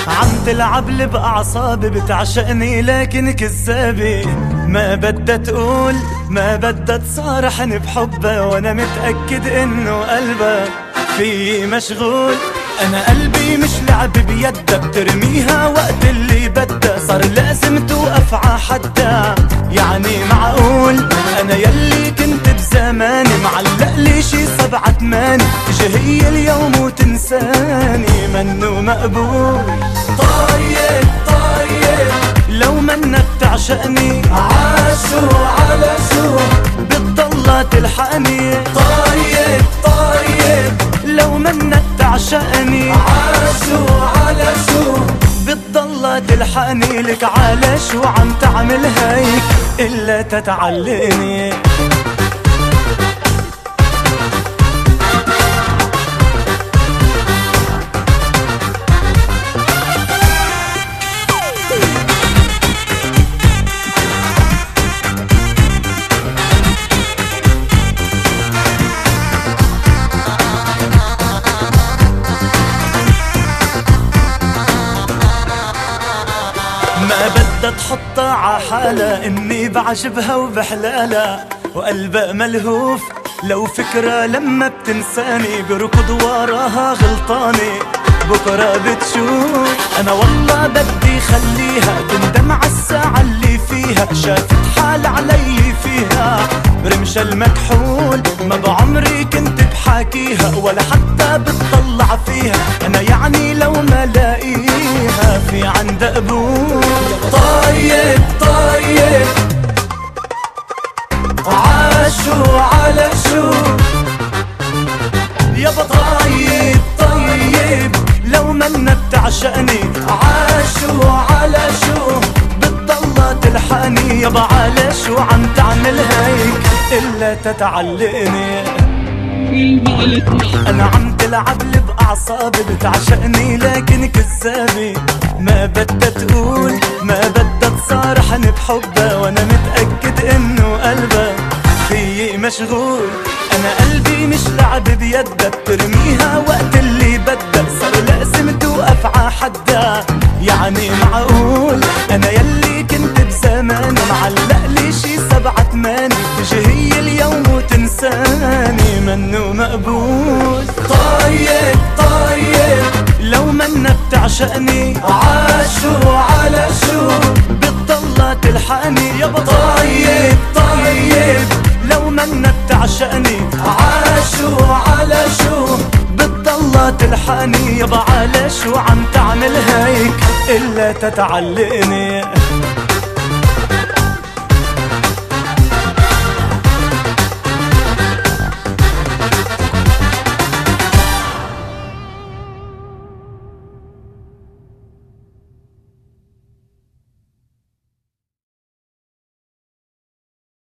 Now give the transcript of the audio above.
عم تلعب لي بأعصابي، بتعشقني لكن كذابة. ما بدها تقول، ما بدها تصارحني بحبها، وانا متأكد انه قلبها في مشغول. انا قلبي مش لعب بيدها، بترميها وقت اللي بدها، صار لازم توقف ع حدها. يعني معقول انا يلي كنت بزماني معلق لي شي 7 8، تجي هي اليوم وتنساني؟ منو مقبول. طيب طيب لو منك تعشقني، عاشو على شو بتضلها تلحقني؟ طيب طيب لو منك تعشقني، عاشو على شو بتضلها تلحقني؟ لك على شو عم تعمل هيك إلا تتعلقني؟ ما بدها تحطها ع حالها، اني بعجبها وبحلالها، وقلبها ملهوف لو فكرة لما بتنساني، بركض وراها غلطاني بكرة بتشوف. انا والله بدي خليها تندم عالساعة اللي فيها، شافت حال علي فيها برمش المكحول. ما بعمري كنت بحاكيها ولا حتى بتطلع فيها، انا يعني لو ما لاقيها في عندها قبول. طيب طيب عاشو على شو يابا؟ طيب طيب لو منا بتعشقني، عاشو على شو بتضلها تلحقني؟ يابا على شو عم تعمل هيك إلا تتعلقني؟ أنا عم تلعب لي بأعصابي، بتعشقني لكن كذابة. ما بدها تقول، ما بدها تصارحني بحبها، وانا متأكد انه قلبها في مشغول. انا قلبي مش لعب بيدها، بترميها وقت اللي بدها، صار لازم توقف ع حدها. يعني معقول انا يلي كنت بزمان معلق لي شي 7 8، تجي هي اليوم وتنساني؟ منو مقبول. طيب طيب لو منا بتعشقني، عاشو على شو بتضلها تلحقني؟ يابا طيب طيب لو منا بتعشقني، عاشو على شو بتضلها تلحقني؟ يابا على شو عم تعمل هيك إلا تتعلقني؟